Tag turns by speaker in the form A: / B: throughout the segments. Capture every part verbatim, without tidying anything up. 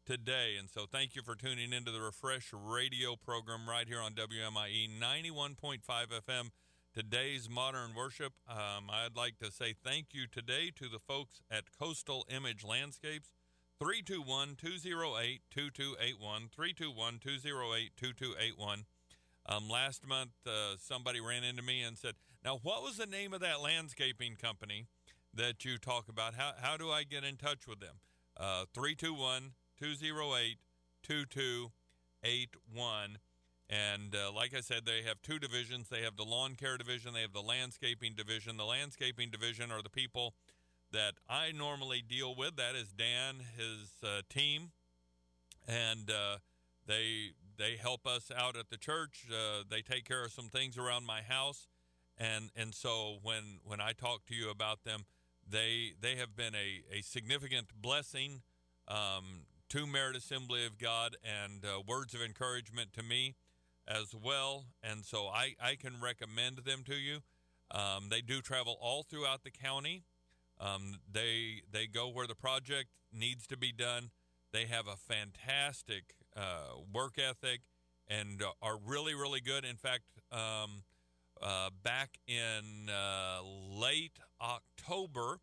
A: today. And so thank you for tuning into the Refresh Radio program right here on W M I E ninety-one point five F M. Today's Modern Worship. Um, I'd like to say thank you today to the folks at Coastal Image Landscapes. three two one, two oh eight, two two eight one, three two one, two oh eight, two two eight one. Um, last month, uh, somebody ran into me and said, now, what was the name of that landscaping company that you talk about? How, how do I get in touch with them? Uh, three two one, two oh eight, two two eight one. And uh, like I said, they have two divisions. They have the lawn care division. They have the landscaping division. The landscaping division are the people that I normally deal with. That is Dan, his uh, team. And uh, they they help us out at the church. Uh, they take care of some things around my house. And and so when when I talk to you about them, they they have been a, a significant blessing um, to Merit Assembly of God, and uh, words of encouragement to me as well. And so I, I can recommend them to you. Um, they do travel all throughout the county. Um, they they go where the project needs to be done. They have a fantastic uh, work ethic and uh, are really, really good. In fact, um, uh, back in uh, late October,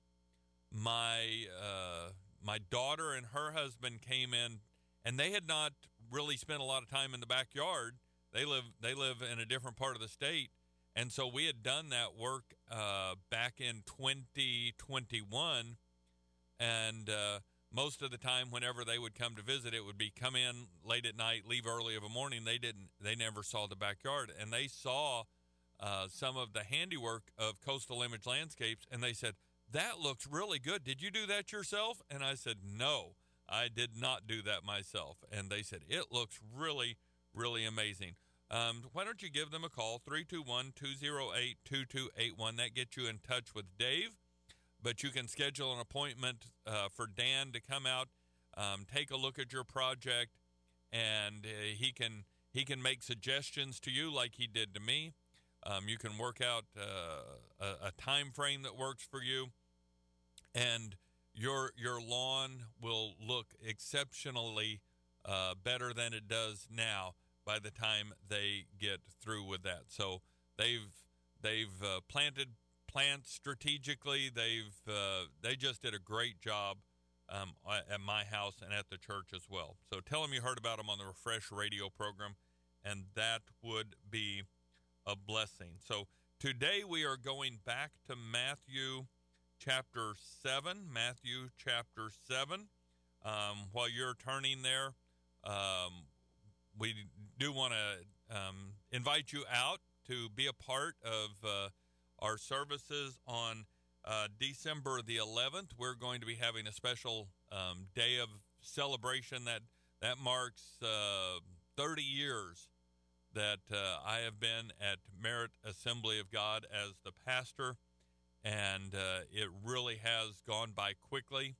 A: my uh, my daughter and her husband came in, and they had not really spent a lot of time in the backyard. They live they live in a different part of the state, and so we had done that work uh, back in twenty twenty-one, and uh, most of the time, whenever they would come to visit, it would be come in late at night, leave early of a morning. They didn't they never saw the backyard, and they saw uh, some of the handiwork of Coastal Image Landscapes, and they said, that looks really good. Did you do that yourself? And I said, no, I did not do that myself. And they said, it looks really, really amazing. Um, why don't you give them a call, three two one, two oh eight, two two eight one. That gets you in touch with Dave. But you can schedule an appointment uh, for Dan to come out, um, take a look at your project, and uh, he can he can make suggestions to you like he did to me. Um, you can work out uh, a, a time frame that works for you, and your your lawn will look exceptionally uh, better than it does now by the time they get through with that. So they've they've uh, planted plants strategically. They've uh, they just did a great job um, at my house and at the church as well. So tell them you heard about them on the Refresh Radio program, and that would be a blessing. So today we are going back to Matthew chapter seven. Matthew chapter seven. Um, while you're turning there, um, we do want to um, invite you out to be a part of uh, our services on uh, December the eleventh. We're going to be having a special um, day of celebration that that marks uh, thirty years that uh, I have been at Merit Assembly of God as the pastor, and uh, it really has gone by quickly,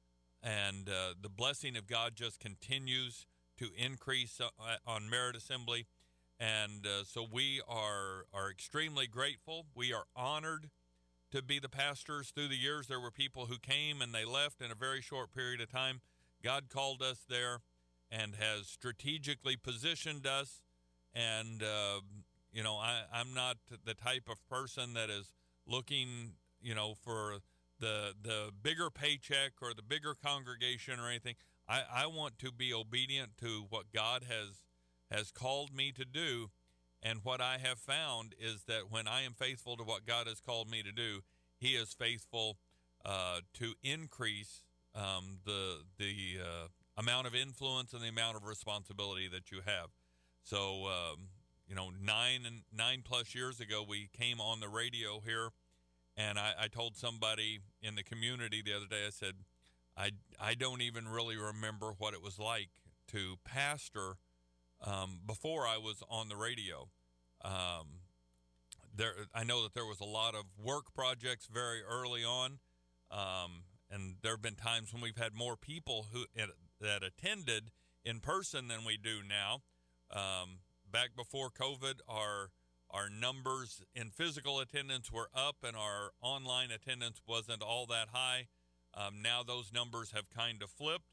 A: and uh, the blessing of God just continues to increase uh, on Merit Assembly, and uh, so we are are extremely grateful. We are honored to be the pastors. Through the years, there were people who came and they left in a very short period of time. God called us there and has strategically positioned us. And, uh, you know, I, I'm not the type of person that is looking, you know, for the the bigger paycheck or the bigger congregation or anything. I, I want to be obedient to what God has has called me to do. And what I have found is that when I am faithful to what God has called me to do, he is faithful uh, to increase um, the, the uh, amount of influence and the amount of responsibility that you have. So, um, you know, nine and nine plus years ago, we came on the radio here, and I, I told somebody in the community the other day, I said, I, I don't even really remember what it was like to pastor um, before I was on the radio. Um, there, I know that there was a lot of work projects very early on, um, and there have been times when we've had more people who that attended in person than we do now. Um, back before COVID, our our numbers in physical attendance were up, and our online attendance wasn't all that high. Um, now those numbers have kind of flipped.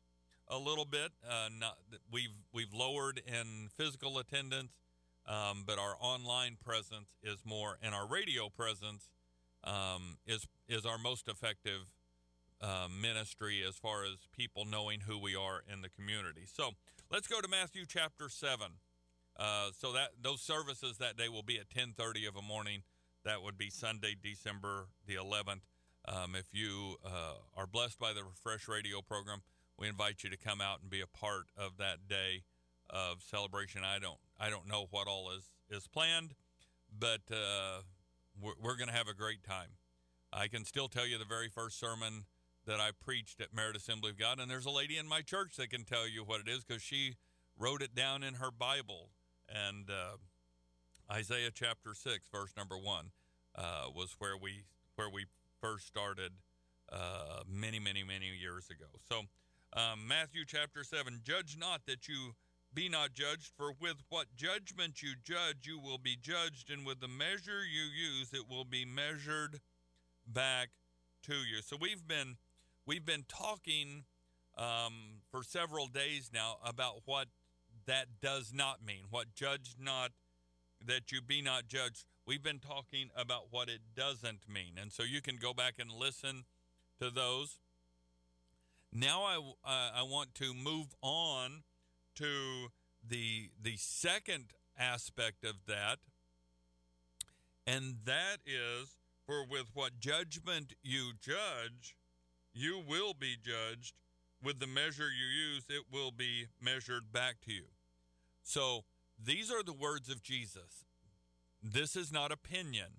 A: a little bit. Uh, not, we've we've lowered in physical attendance, um, but our online presence is more, and our radio presence um, is is our most effective uh, ministry as far as people knowing who we are in the community. So let's go to Matthew chapter seven. Uh, so that those services that day will be at ten thirty of a morning. That would be Sunday, December the eleventh. Um, if you uh, are blessed by the Refresh Radio program, we invite you to come out and be a part of that day of celebration. I don't I don't know what all is, is planned, but uh, we're, we're going to have a great time. I can still tell you the very first sermon that I preached at Merit Assembly of God, and there's a lady in my church that can tell you what it is because she wrote it down in her Bible. And uh, Isaiah chapter six, verse number one, uh, was where we where we first started uh, many, many, many years ago. So um, Matthew chapter seven, judge not that you be not judged, for with what judgment you judge, you will be judged, and with the measure you use, it will be measured back to you. So we've been we've been talking um, for several days now about what that does not mean, what judge not, that you be not judged. We've been talking about what it doesn't mean, and so you can go back and listen to those. Now I, uh, I want to move on to the the second aspect of that, and that is, for with what judgment you judge, you will be judged. With the measure you use, it will be measured back to you. So these are the words of Jesus. This is not opinion.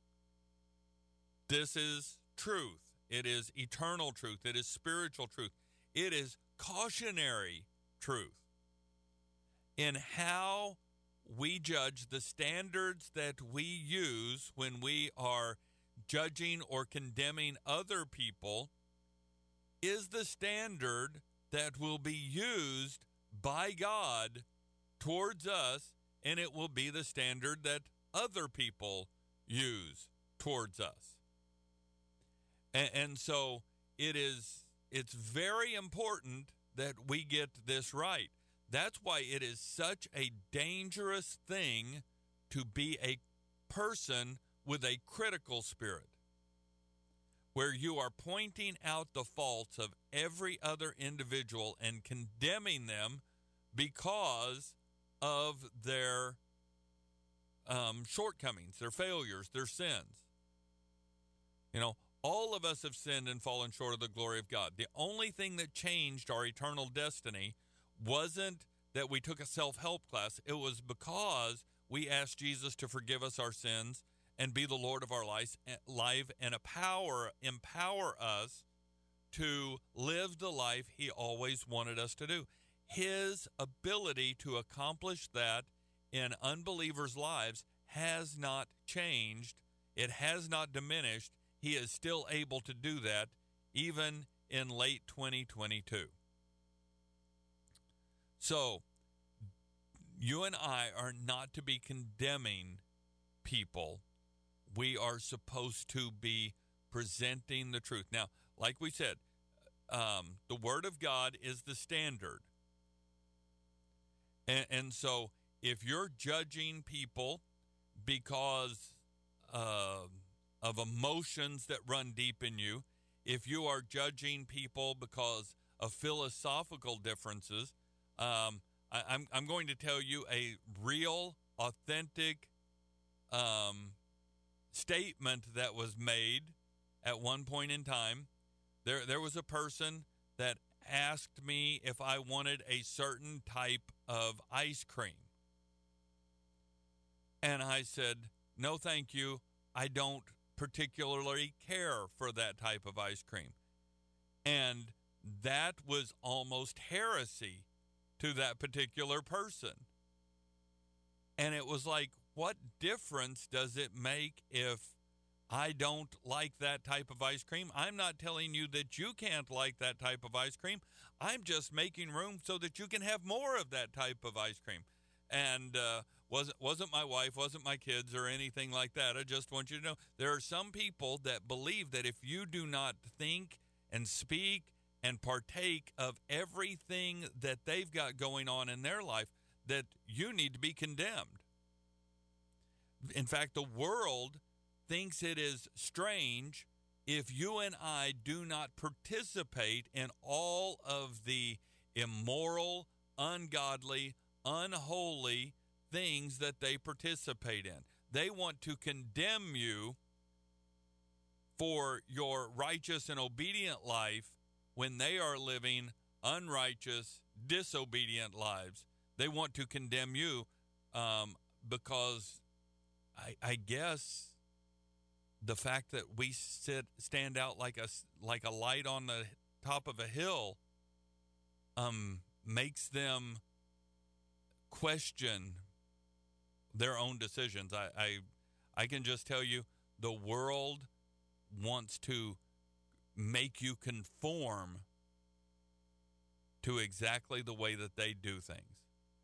A: This is truth. It is eternal truth. It is spiritual truth. It is cautionary truth in how we judge. The standards that we use when we are judging or condemning other people is the standard that will be used by God towards us, and it will be the standard that other people use towards us. And, and so it is it's very important that we get this right. That's why it is such a dangerous thing to be a person with a critical spirit, where you are pointing out the faults of every other individual and condemning them because of their um, shortcomings, their failures, their sins. You know, all of us have sinned and fallen short of the glory of God. The only thing that changed our eternal destiny wasn't that we took a self-help class. It was because we asked Jesus to forgive us our sins and be the Lord of our life, life and empower, empower us to live the life he always wanted us to do. His ability to accomplish that in unbelievers' lives has not changed. It has not diminished. He is still able to do that even in late twenty twenty-two. So, you and I are not to be condemning people. We are supposed to be presenting the truth. Now, like we said, um, the Word of God is the standard. And, and so if you're judging people because uh, of emotions that run deep in you, if you are judging people because of philosophical differences, um, I, I'm, I'm going to tell you a real, authentic um, statement that was made at one point in time. There, there was a person that asked me if I wanted a certain type of ice cream. And I said, no, thank you. I don't particularly care for that type of ice cream. And that was almost heresy to that particular person. And it was like, what difference does it make if I don't like that type of ice cream? I'm not telling you that you can't like that type of ice cream. I'm just making room so that you can have more of that type of ice cream. And uh, wasn't wasn't my wife, wasn't my kids, or anything like that. I just want you to know there are some people that believe that if you do not think and speak and partake of everything that they've got going on in their life, that you need to be condemned. In fact, the world thinks it is strange if you and I do not participate in all of the immoral, ungodly, unholy things that they participate in. They want to condemn you for your righteous and obedient life when they are living unrighteous, disobedient lives. They want to condemn you um, because I, I guess the fact that we sit stand out like a like a light on the top of a hill um, makes them question their own decisions. I, I I can just tell you, the world wants to make you conform to exactly the way that they do things.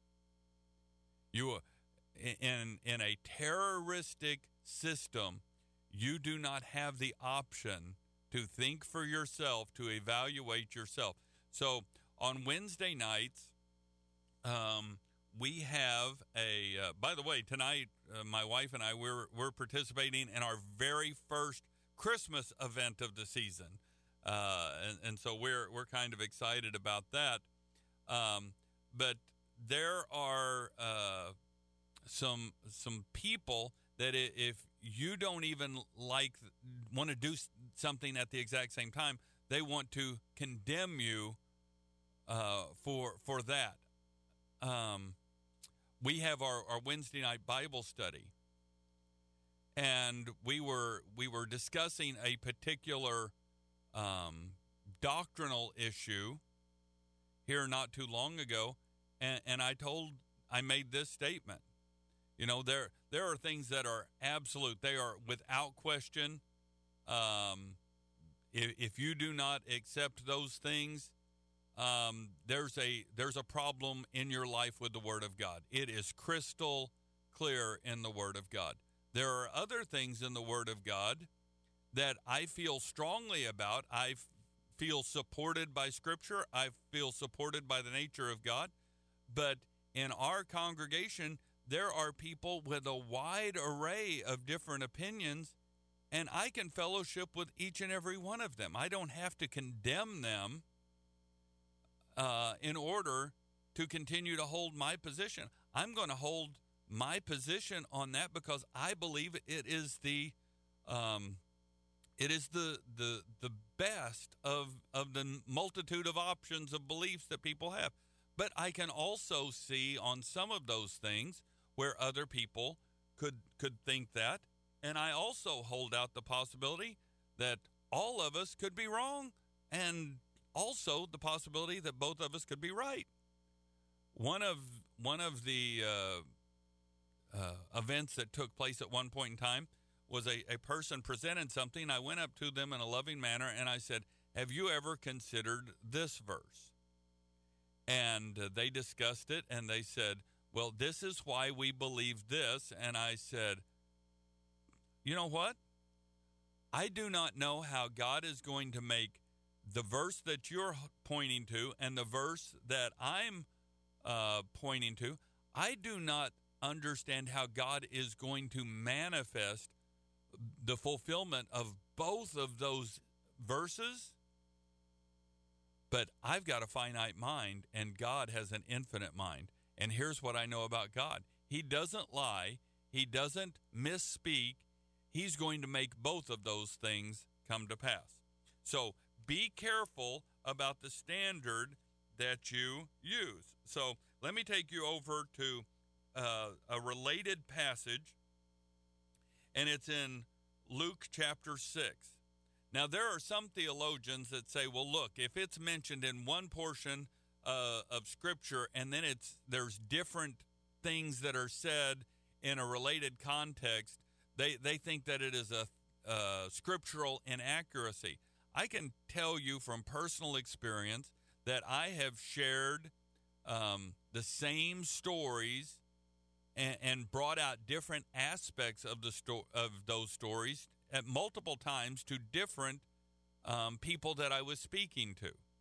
A: You in in a terroristic system, you do not have the option to think for yourself, to evaluate yourself. So on Wednesday nights, um, we have a. Uh, by the way, tonight uh, my wife and I we're we're participating in our very first Christmas event of the season, uh, and and so we're we're kind of excited about that. Um, but there are uh, some some people that if you don't even like want to do something at the exact same time, they want to condemn you uh, for for that. Um, we have our, our Wednesday night Bible study, and we were we were discussing a particular um, doctrinal issue here not too long ago, and, and I told I made this statement. You know, there there are things that are absolute; they are without question. Um, if, if you do not accept those things, um, there's a there's a problem in your life with the Word of God. It is crystal clear in the Word of God. There are other things in the Word of God that I feel strongly about. I f- feel supported by Scripture. I feel supported by the nature of God. But in our congregation, there are people with a wide array of different opinions, and I can fellowship with each and every one of them. I don't have to condemn them uh, in order to continue to hold my position. I'm going to hold my position on that because I believe it is the um, it is the the the best of of the multitude of options of beliefs that people have. But I can also see on some of those things where other people could could think that, and I also hold out the possibility that all of us could be wrong, and also the possibility that both of us could be right. One of one of the uh, uh, events that took place at one point in time was a, a person presented something. I went up to them in a loving manner, and I said, "Have you ever considered this verse?" And uh, they discussed it, and they said, "Well, this is why we believe this." And I said, "You know what? I do not know how God is going to make the verse that you're pointing to and the verse that I'm uh, pointing to. I do not understand how God is going to manifest the fulfillment of both of those verses. But I've got a finite mind, and God has an infinite mind. And here's what I know about God. He doesn't lie. He doesn't misspeak. He's going to make both of those things come to pass. So be careful about the standard that you use." So let me take you over to uh, a related passage, and it's in Luke chapter six. Now, there are some theologians that say, well, look, if it's mentioned in one portion uh, of Scripture and then it's there's different things that are said in a related context, they, they think that it is a uh, scriptural inaccuracy. I can tell you from personal experience that I have shared um, the same stories and, and brought out different aspects of the sto- of those stories at multiple times to different um, people that I was speaking to.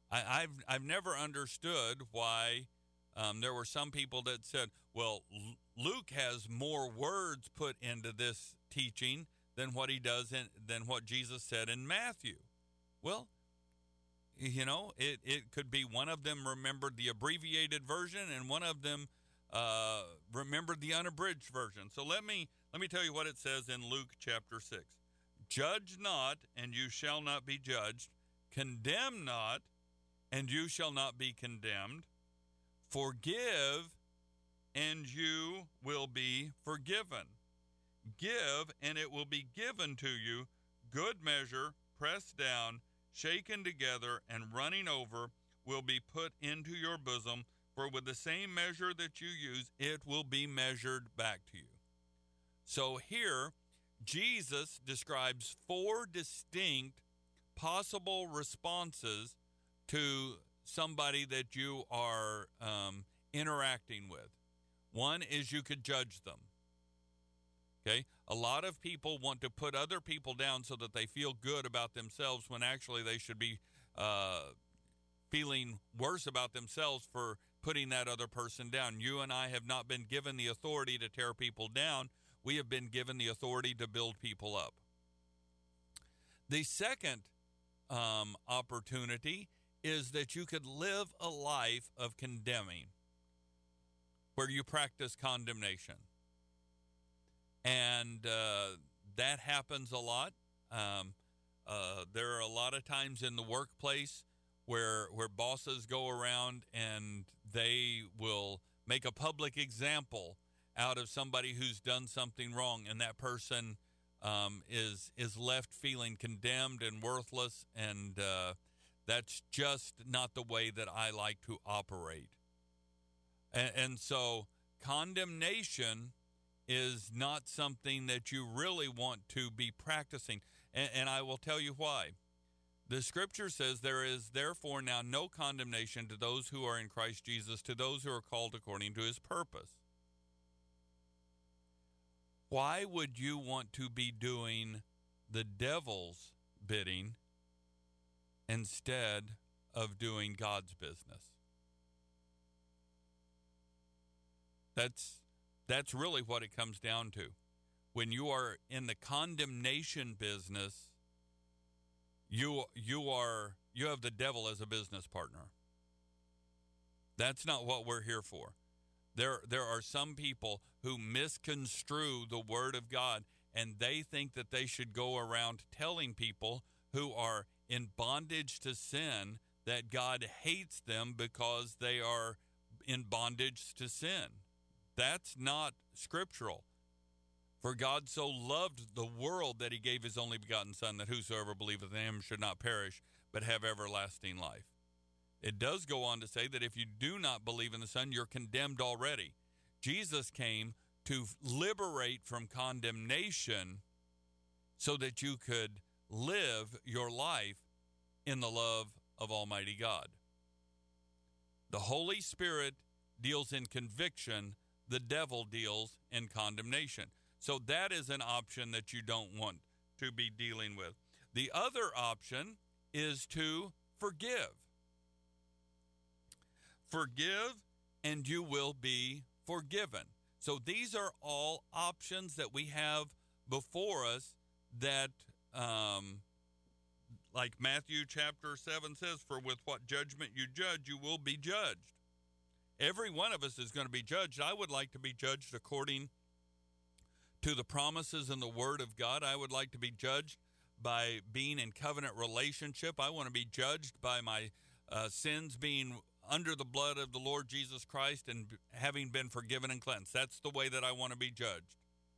A: I, I've I've never understood why um, there were some people that said, well, L- Luke has more words put into this teaching than what he does in than what Jesus said in Matthew. Well, you know, it, it could be one of them remembered the abbreviated version and one of them uh, remembered the unabridged version. So let me let me tell you what it says in Luke chapter six. Judge not, and you shall not be judged. Condemn not, and you shall not be condemned. Forgive, and you will be forgiven. Give, and it will be given to you. Good measure, pressed down, shaken together, and running over, will be put into your bosom. For with the same measure that you use, it will be measured back to you. So here, Jesus describes four distinct possible responses to somebody that you are um, interacting with. One is you could judge them. Okay? A lot of people want to put other people down so that they feel good about themselves when actually they should be uh, feeling worse about themselves for putting that other person down. You and I have not been given the authority to tear people down. We have been given the authority to build people up. The second um, opportunity is that you could live a life of condemning, where you practice condemnation. And uh, that happens a lot. Um, uh, there are a lot of times in the workplace where where bosses go around and they will make a public example out of somebody who's done something wrong, and that person um, is is left feeling condemned and worthless, and uh, that's just not the way that I like to operate. And, and so condemnation is not something that you really want to be practicing. And, and I will tell you why. The scripture says, there is therefore now no condemnation to those who are in Christ Jesus, to those who are called according to his purpose. Why would you want to be doing the devil's bidding instead of doing God's business? That's That's really what it comes down to. When you are in the condemnation business, you you are you have the devil as a business partner. That's not what we're here for. There there are some people who misconstrue the word of God, and they think that they should go around telling people who are in bondage to sin that God hates them because they are in bondage to sin. That's not scriptural. For God so loved the world that he gave his only begotten Son, that whosoever believeth in him should not perish, but have everlasting life. It does go on to say that if you do not believe in the Son, you're condemned already. Jesus came to liberate from condemnation so that you could live your life in the love of Almighty God. The Holy Spirit deals in conviction. The devil deals in condemnation. So that is an option that you don't want to be dealing with. The other option is to forgive. Forgive, and you will be forgiven. So these are all options that we have before us that, um, like Matthew chapter seven says, for with what judgment you judge, you will be judged. Every one of us is going to be judged. I would like to be judged according to the promises in the Word of God. I would like to be judged by being in covenant relationship. I want to be judged by my uh, sins being under the blood of the Lord Jesus Christ and having been forgiven and cleansed. That's the way that I want to be judged.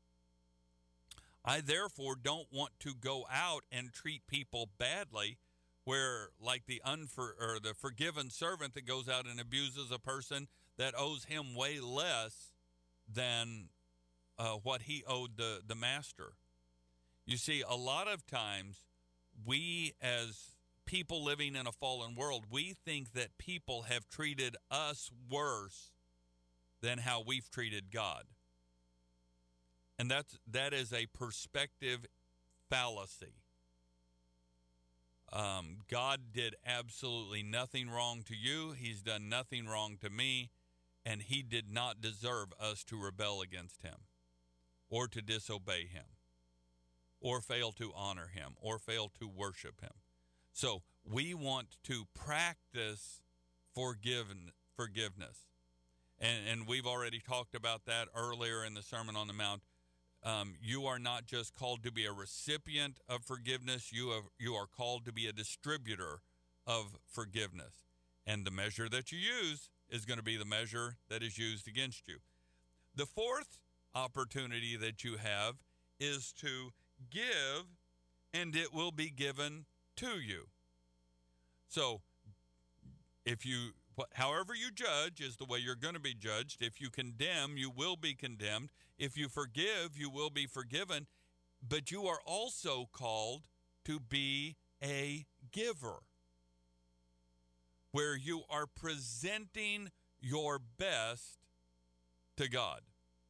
A: I therefore don't want to go out and treat people badly, where like the unfor or the forgiven servant that goes out and abuses a person that owes him way less than uh, what he owed the, the master. You see, a lot of times we as people living in a fallen world, we think that people have treated us worse than how we've treated God. And that's, that is a perspective fallacy. Um, God did absolutely nothing wrong to you. He's done nothing wrong to me, and he did not deserve us to rebel against him or to disobey him or fail to honor him or fail to worship him. So we want to practice forgiven, forgiveness. And, and we've already talked about that earlier in the Sermon on the Mount. Um, you are not just called to be a recipient of forgiveness. You have, you are called to be a distributor of forgiveness. And the measure that you use is going to be the measure that is used against you. The fourth opportunity that you have is to give, and it will be given to you. So if you, however you judge is the way you're going to be judged. If you condemn, you will be condemned. If you forgive, you will be forgiven. But you are also called to be a giver, where you are presenting your best to God.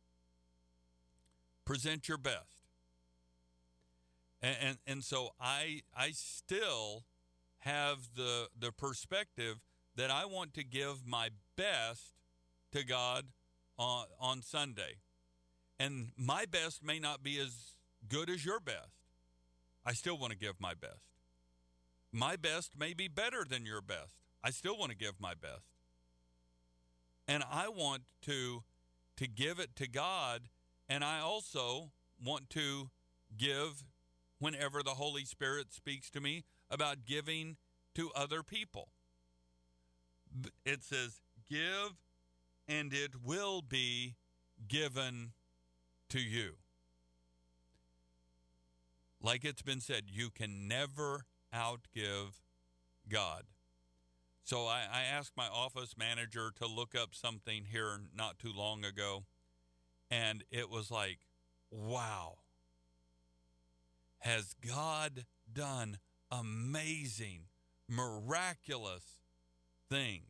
A: Present your best. And, and and so I I still have the the perspective that I want to give my best to God on on Sunday. And my best may not be as good as your best. I still want to give my best. My best may be better than your best. I still want to give my best. And I want to to give it to God, and I also want to give whenever the Holy Spirit speaks to me about giving to other people. It says, give, and it will be given to you. Like it's been said, you can never outgive God. So I, I asked my office manager to look up something here not too long ago, and it was like, wow. Has God done amazing, miraculous things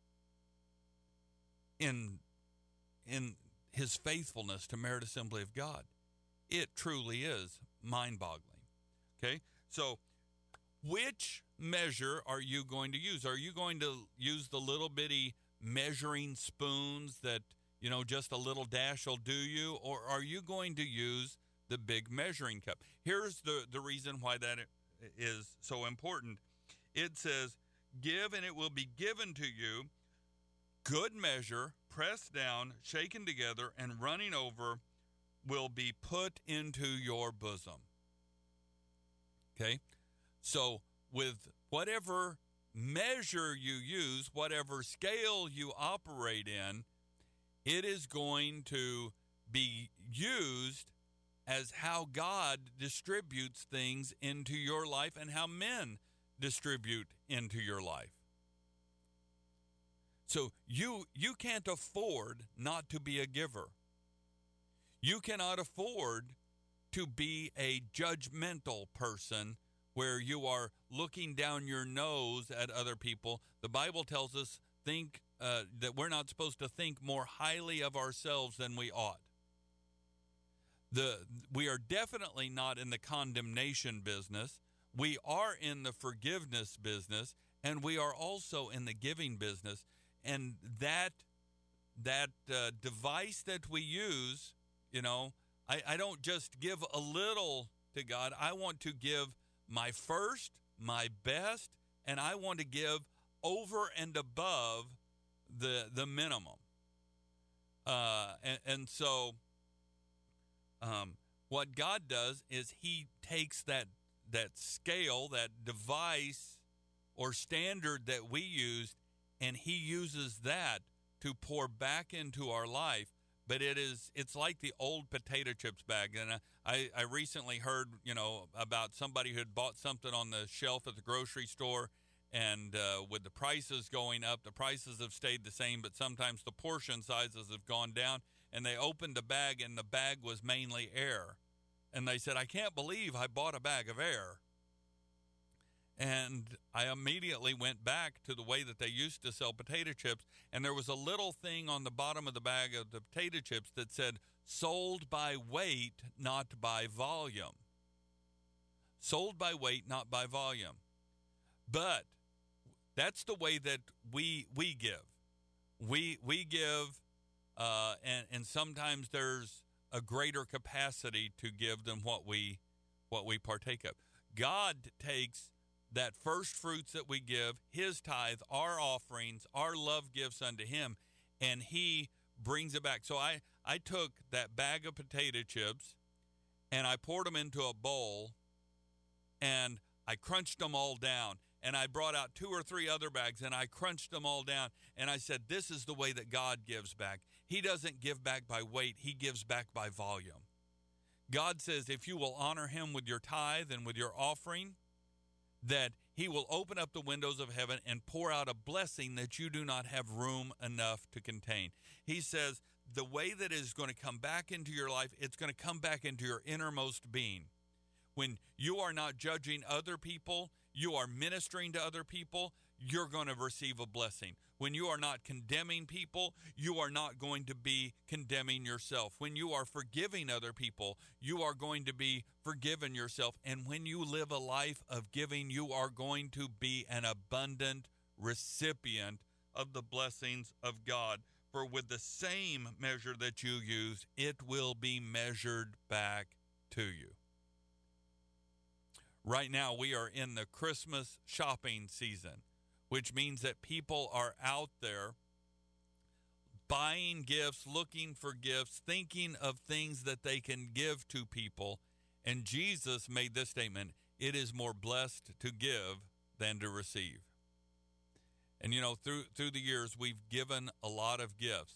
A: in, in his faithfulness to Merit Assembly of God? It truly is mind-boggling. Okay? So which measure are you going to use? Are you going to use the little bitty measuring spoons that, you know, just a little dash will do you? Or are you going to use the big measuring cup? Here's the, the reason why that is so important. It says, give and it will be given to you, good measure, pressed down, shaken together, and running over will be put into your bosom. Okay? So with whatever measure you use, whatever scale you operate in, it is going to be used as how God distributes things into your life and how men distribute into your life. So you you can't afford not to be a giver. You cannot afford to be a judgmental person where you are looking down your nose at other people. The Bible tells us think uh, that we're not supposed to think more highly of ourselves than we ought. The, we are definitely not in the condemnation business. We are in the forgiveness business, and we are also in the giving business. And that that uh, device that we use, you know, I, I don't just give a little to God. I want to give my first, my best, and I want to give over and above the the minimum. Uh, and, and so... Um, what God does is he takes that that scale, that device or standard that we used, and he uses that to pour back into our life. But it is it's like the old potato chips bag. And I, I recently heard, you know, about somebody who had bought something on the shelf at the grocery store, and uh, with the prices going up, the prices have stayed the same, but sometimes the portion sizes have gone down. And they opened the bag, and the bag was mainly air. And they said, I can't believe I bought a bag of air. And I immediately went back to the way that they used to sell potato chips, and there was a little thing on the bottom of the bag of the potato chips that said, sold by weight, not by volume. Sold by weight, not by volume. But that's the way that we we give. We we give, uh, and and sometimes there's a greater capacity to give than what we what we partake of. God takes that first fruits that we give, his tithe, our offerings, our love gifts unto him, and he brings it back. So I, I took that bag of potato chips and I poured them into a bowl and I crunched them all down. And I brought out two or three other bags and I crunched them all down. And I said, this is the way that God gives back. He doesn't give back by weight. He gives back by volume. God says if you will honor him with your tithe and with your offering, that he will open up the windows of heaven and pour out a blessing that you do not have room enough to contain. He says the way that it is going to come back into your life, it's going to come back into your innermost being. When you are not judging other people, you are ministering to other people, you're going to receive a blessing. When you are not condemning people, you are not going to be condemning yourself. When you are forgiving other people, you are going to be forgiving yourself. And when you live a life of giving, you are going to be an abundant recipient of the blessings of God. For with the same measure that you use, it will be measured back to you. Right now, we are in the Christmas shopping season, which means that people are out there buying gifts, looking for gifts, thinking of things that they can give to people. And Jesus made this statement, it is more blessed to give than to receive. And, you know, through through the years, we've given a lot of gifts.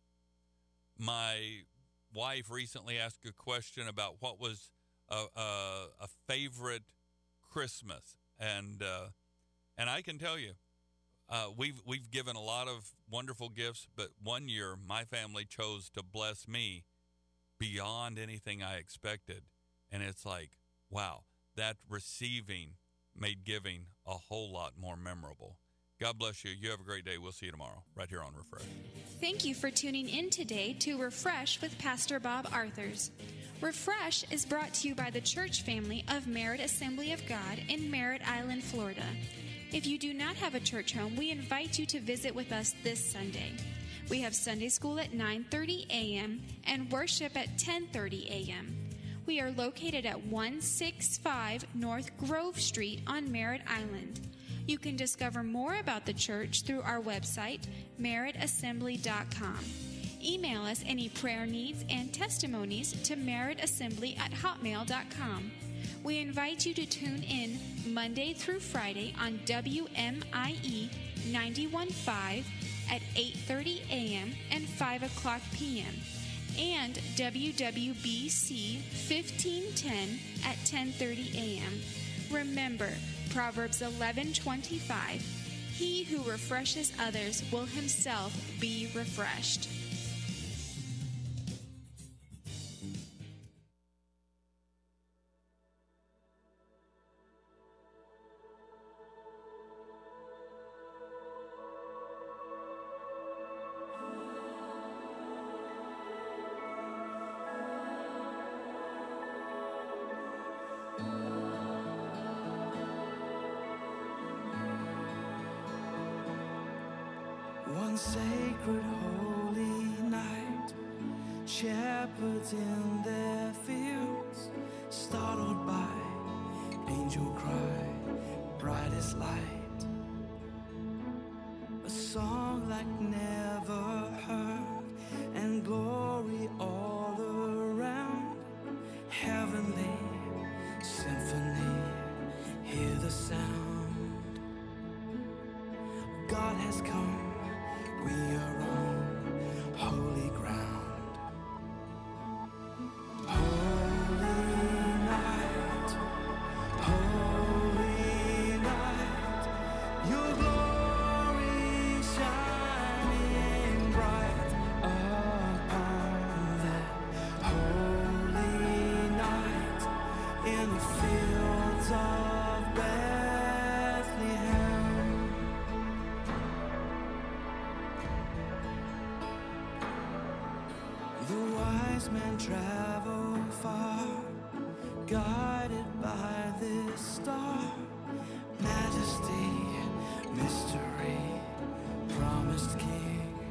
A: My wife recently asked a question about what was a, a, a favorite Christmas. And uh, and I can tell you, uh, we've we've given a lot of wonderful gifts, but one year my family chose to bless me beyond anything I expected. And it's like, wow, that receiving made giving a whole lot more memorable. God bless you. You have a great day. We'll see you tomorrow right here on Refresh.
B: Thank you for tuning in today to Refresh with Pastor Bob Arthurs. Refresh is brought to you by the church family of Merritt Assembly of God in Merritt Island, Florida. If you do not have a church home, we invite you to visit with us this Sunday. We have Sunday school at nine thirty a.m. and worship at ten thirty a.m. We are located at one sixty-five North Grove Street on Merritt Island. You can discover more about the church through our website, merritt assembly dot com. Email us any prayer needs and testimonies to merrittassembly at hotmail dot com. We invite you to tune in Monday through Friday on W M I E ninety-one point five at eight thirty a.m. and five o'clock p.m. and W W B C fifteen ten at ten thirty a.m. Remember, Proverbs eleven twenty-five, he who refreshes others will himself be refreshed.
C: One sacred holy night, shepherds in their fields, startled by angel cry, brightest light. A song like never heard, and glory all around. Heavenly symphony, hear the sound. God has come. We are on holy ground. Holy night, holy night, your glory shining bright upon that holy night in the fields of Bethlehem. The wise men travel far, guided by this star, majesty, mystery, promised King.